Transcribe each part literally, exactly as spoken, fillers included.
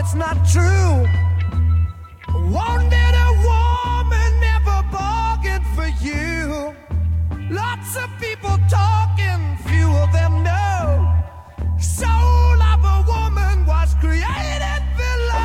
it's not true. Wanted a woman, never bargained for you. Lots of people talking, few of them know. Soul of a woman was created below.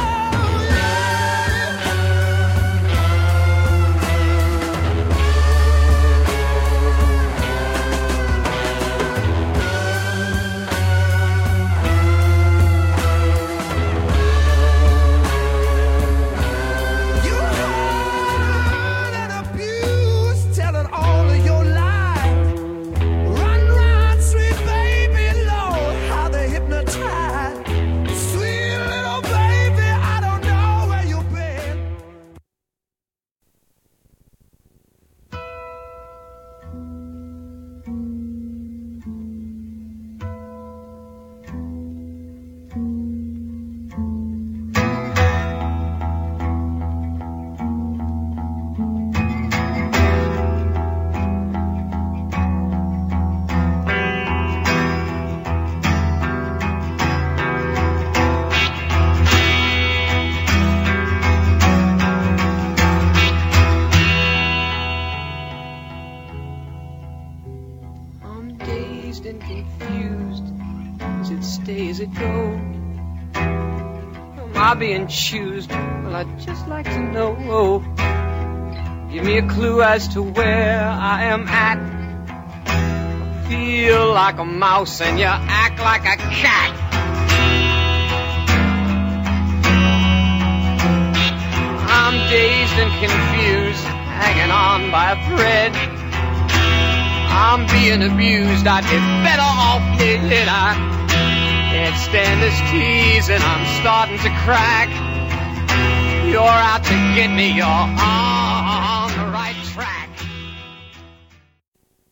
Being choosed, well, I'd just like to know. Give me a clue as to where I am at. I feel like a mouse and you act like a cat. I'm dazed and confused, hanging on by a thread. I'm being abused, I'd be better off dead. I can't stand this tease and I'm starting to crack. You're out to get me, you're on.